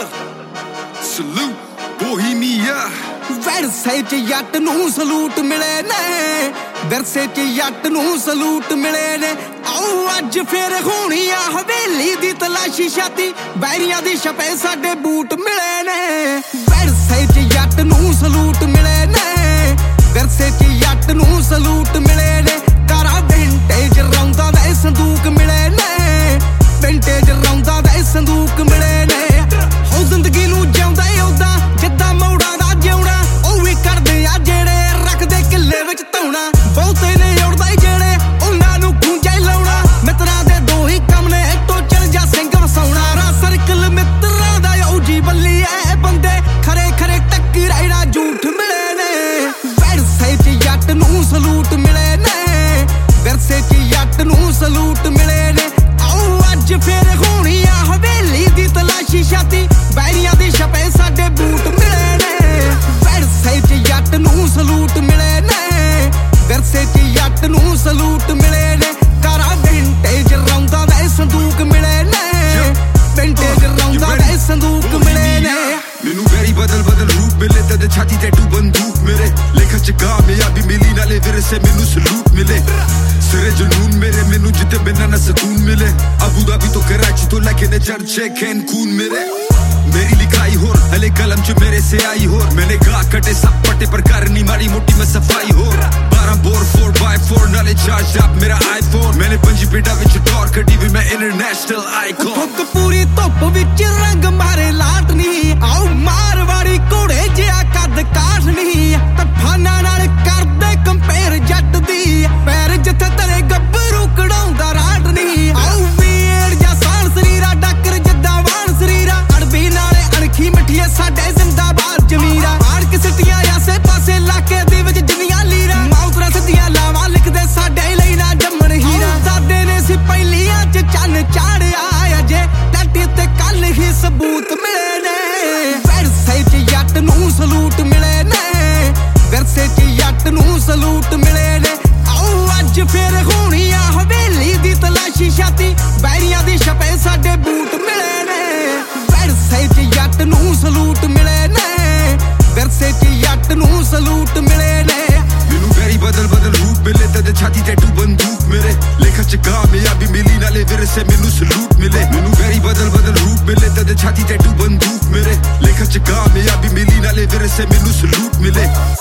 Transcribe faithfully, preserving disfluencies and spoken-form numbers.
brother. Salute, Bohemia. ਵਿਰਸੇ ਚ ਜੱਟ ਨੂੰ ਸਲੂਟ ਮਿਲੇ ਨੇ, ਵਿਰਸੇ ਚ ਜੱਟ ਨੂੰ ਸਲੂਟ ਮਿਲੇ ਨੇ। ਆਓ ਅੱਜ ਫੇਰ ਹੋਣੀ ਆ ਹਵੇਲੀ ਦੀ ਤਲਾਸ਼ੀ ਛਾਤੀ, ਬੈਰੀਆਂ ਦੀ ਛਪੇ ਸਾਡੇ ਬੂਟ ਮਿਲੇ ਨੇ। ਵਿਰਸੇ ਚ ਜੱਟ ਨੂੰ ਸਲੂਟ ਮਿਲੇ ਨੇ, ਵਿਰਸੇ ਚ ਜੱਟ ਨੂੰ ਸਲੂਟ ਮਿਲੇ ਨੇ। ਕਾਰਾ ਵਿੰਟੇਜ ਰੌਂਦਾਂ ਦੇ ਸੰਦੂਕ ਮਿਲੇ ਨੇ, ਵਿੰਟੇਜ ਰੌਂਦਾਂ ਦੇ ਸੰਦੂਕ ਮਿਲੇ ਨੇ। ਹੋ ਜ਼ਿੰਦਗੀ ਨੂੰ ਜਿਉਂਦਾ ਉਦਾਂ ਜਿੱਦਾਂ ਮੌੜਾਂ ਦਾ ਜਿਉਣਾ, ਉਹ ਵੀ ਕਰਦੇ ਆ ਜਿਹੜੇ ਰੱਖਦੇ ਕਿੱਲੇ ਵਿੱਚ ਧੌਣਾ। ਬਹੁਤੇ ਨੇ ਉੜਦਾ ਜਿਹੜੇ ਉਹਨਾਂ ਨੂੰ ਖੂੰਜੇ ਲਾਉਣਾ, ਮਿੱਤਰਾਂ ਦੇ ਦੋ ਹੀ ਕੰਮ ਨੇ ਇੱਥੋਂ ਚਲ ਜਾ ਸਿੰਘ ਵਸਾਉਣਾ। ਰਾ ਸਰਕਲ ਮਿੱਤਰਾਂ ਦਾ ਓਜੀ ਬੱਲੀ ਐ ਬੰਦੇ ਖਰੇ ਖਰੇ ਟੱਕਰਾਈਣਾ ਝੂਠ ਮਿਲੇ ਨੇ। ਵਿਰਸੇ ਚ ਜੱਟ ਨੂੰ ਸਲੂਟ ਮਿਲੇ ਨੇ, ਵਿਰਸੇ ਚ ਜੱਟ ਨੂੰ ਸਲੂਟ ਮਿਲੇ ਨੇ। ਆਓ ਅੱਜ ਫੇਰ ਹੋਣੀ ਆ ਹਵੇਲੀ ਦੀ ਤਲਾਸ਼ੀ ਛਾਤੀ, ਬੈਰੀਆਂ ਦੀ ਛਪੇ ਸਾਡੇ ਬੂਟ ਮਿਲੇ ਨੇ। ਵਿਰਸੇ ਚ ਜੱਟ ਨੂੰ ਸਲੂਟ ਮਿਲੇ ਨੇ, ਵਿਰਸੇ ਚ ਜੱਟ ਨੂੰ ਸਲੂਟ ਮਿਲੇ ਨੇ। ਕਾਰਾ ਵਿੰਟੇਜ ਰੌਂਦਾਂ ਦੇ ਸੰਦੂਕ ਮਿਲੇ ਨੇ, ਵਿੰਟੇਜ ਰੌਂਦਾਂ ਦੇ ਸੰਦੂਕ ਮਿਲੇ ਨੇ। ਮੈਨੂੰ ਵੈਰੀ ਬਦਲ ਬਦਲ ਰੂਪ ਮਿਲੇ ਤੇ ਛਾਤੀ ਟੈਟੂ ਬੰਦੂਕ ਮੇਰੇ ਲੇਖਾ ਚ ਕਾਮਯਾਬੀ ਮਿਲੀ ਨਾਲੇ ਵਿਰਸੇ ਮੈਨੂੰ ਸਲੂਟ ਮਿਲੇ। ਸਿਰੇ ਜਨੂਨ ਮੇਰੇ ਮੈਨੂੰ ਜਿੱਤੇ ਬਿਨਾਂ ਨਾ ਸਕੂਨ ਮਿਲੇ। ਅਬੂ ਧਾਬੀ ਤੋਂ ਕਰਾਚੀ ਤੋਂ ਲੈ ਕੇ ਨੇ ਚਰਚੇ ਕੈਨਕੂਨ ਮੇਰੇ। मेरी लिखाई होर हले कलम च मेरे से आई होर, मैंने गा कटे सब पटे पर करनी माड़ी मोटी में सफाई होर। बारह बोर फोर बाय फोर नाले चार्ज अप मेरा आईफोन, मैंने पंजी पेटा विच टॉर कटी भी मैं इंटरनेशनल आइकॉन। ठुक पूरी धुप विच रंग मारे लाटनी, आओ मारवाड़ी घोड़े जिहा कद काठनी। तफाना नाल करदे कंपेयर जट दी, पैर जिथे तले गब्बरू कढाउंदा राटनी। आओ वीर जा सान सरीरा डकर जिद्दां वाण सरीरा, अड़बी नाले अणखी मिठिए साडे जिंदाबाद जमीरा। आड़ के सिटियां आसे पासे लाके दे विच जिन्नियां लीरा, माउतरा सिद्धियां लावां लिखदे साडे लई ना जम्मण हीरा। दादे ने सी पहिलियां च चन्न चाढ़िया अजे टट्टी ते कल ही सबूत मिले ने। विरसे च जट नूं सलूट मिले ने, विरसे च जट नूं सलूट मिले ने। आओ अज फेर होनी आ हवेली दी तलाशी छाती, बैरियां दी छपे साडे बूट मिले ने। विरसे च जट नूं सलूट मिले ने, विरसे च जट नूं सलूट मिले ने। ਮੈਨੂੰ ਵੈਰੀ ਬਦਲ ਬਦਲ ਰੂਪ ਮਿਲੇ ਤੇ ਛਾਤੀ ਟੈਟੂ ਬੰਦੂਕ ਮੇਰੇ ਲੇਖਾ ਚ ਕਾਮਯਾਬੀ ਮਿਲੀ ਨਾਲੇ ਵਿਰਸੇ ਮੈਨੂੰ ਸਲੂਟ ਮਿਲੇ। ਮੈਨੂੰ ਵੈਰੀ ਬਦਲ ਬਦਲ ਰੂਪ ਮਿਲੇ ਤੇ ਛਾਤੀ ਟੈਟੂ ਬੰਦੂਕ ਮੇਰੇ ਲੇਖਾ ਚ ਕਾਮਯਾਬੀ ਮਿਲੀ ਨਾਲੇ ਵਿਰਸੇ ਮੈਨੂੰ ਸਲੂਟ ਮਿਲੇ।